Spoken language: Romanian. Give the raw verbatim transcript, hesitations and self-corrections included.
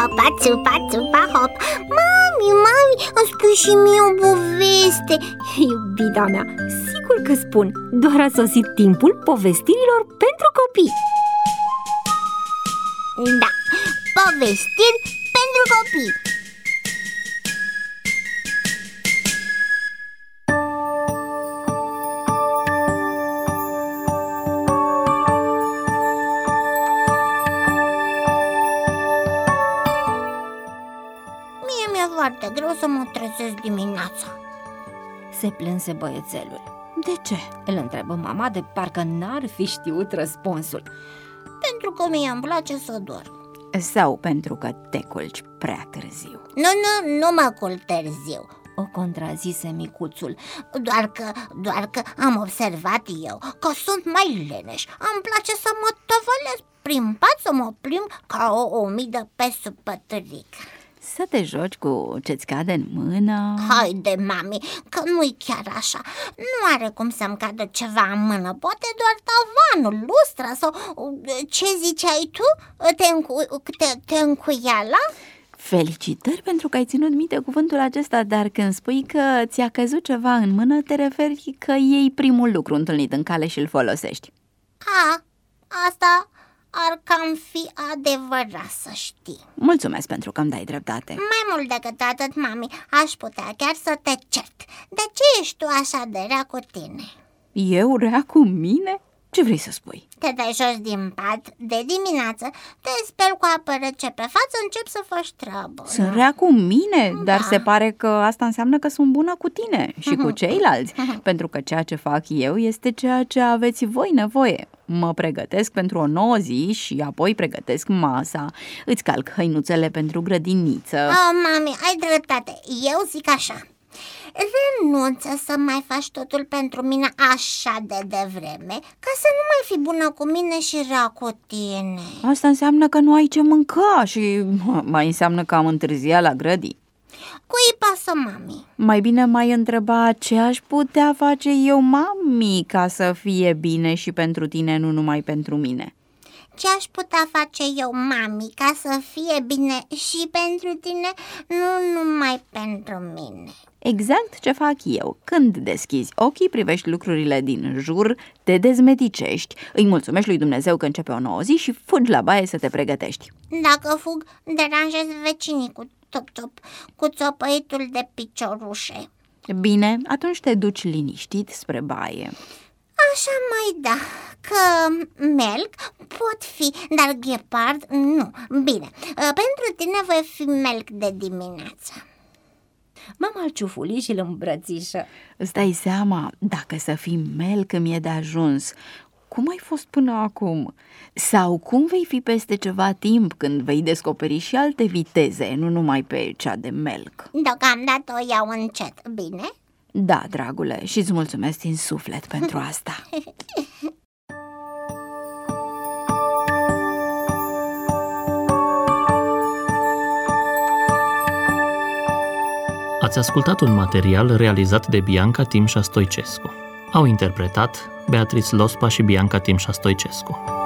hopa, țupa, țupa, hop. Mami, mami, îmi spui și mie o poveste. Iubita mea, sigur că spun. Doar a sosit timpul povestirilor pentru copii. Da, povestiri pentru copii. Mie mi-e foarte greu să mă trezesc dimineața. Se plânse băiețelul. De ce? Îl întrebă mama, de parcă n-ar fi știut răspunsul. Pentru că mie îmi place să dorm. Sau pentru că te culci prea târziu? Nu, nu, nu mă culc târziu. O contrazise micuțul. Doar că, doar că am observat eu că sunt mai leneș. Îmi place să mă tăvălesc prin pat, să mă plimb ca o omidă pe supăturică. Să te joci cu ce-ți cade în mână. Haide, mami, că nu-i chiar așa. Nu are cum să-mi cadă ceva în mână. Poate doar tavanul, lustra sau ce ziceai tu? Te, încu- te, te încuiala? Felicitări pentru că ai ținut minte cuvântul acesta, dar când spui că ți-a căzut ceva în mână, te referi că iei primul lucru întâlnit în cale și îl folosești. A, asta ar cam fi adevărat, să știi. Mulțumesc pentru că îmi dai dreptate. Mai mult decât atât, mami, aș putea chiar să te cert. De ce ești tu așa de rea cu tine? Eu rea cu mine? Ce vrei să spui? Te dai jos din pat de dimineață, te speli cu apă rece pe față, începi să faci treabă. Sunt rea cu mine, Da. dar se pare că asta înseamnă că sunt bună cu tine și cu ceilalți, pentru că ceea ce fac eu este ceea ce aveți voi nevoie. Mă pregătesc pentru o nouă zi și apoi pregătesc masa, îți calc hăinuțele pentru grădiniță. Oh, mami, ai dreptate, eu zic așa: renunță să mai faci totul pentru mine așa de devreme, ca să nu mai fi bună cu mine și rea cu tine. Asta înseamnă că nu ai ce mânca și mai înseamnă că am întârziat la grădini. Cui pasă, mami? Mai bine m-ai întreba ce aș putea face eu, mami, ca să fie bine și pentru tine, nu numai pentru mine. Ce aș putea face eu, mami, ca să fie bine și pentru tine, nu numai pentru mine? Exact ce fac eu. Când deschizi ochii, privești lucrurile din jur, te dezmeticești, îi mulțumești lui Dumnezeu că începe o nouă zi și fugi la baie să te pregătești. Dacă fug, deranjez vecinii cu top-top, cu țopăitul de piciorușe. Bine, atunci te duci liniștit spre baie. Așa mai da, că melc pot fi, dar ghepard nu. Bine, pentru tine voi fi melc de dimineață. Mama îl ciufuli și îl îmbrățișă. Îți dai seama, dacă să fii melc îmi e de ajuns. Cum ai fost până acum? Sau cum vei fi peste ceva timp când vei descoperi și alte viteze, nu numai pe cea de melc? Deocamdată o iau încet, bine? Da, dragule, și îți mulțumesc din suflet pentru asta. Ați ascultat un material realizat de Bianca Timșa Stoicescu. Au interpretat Beatrice Lospa și Bianca Timșa Stoicescu.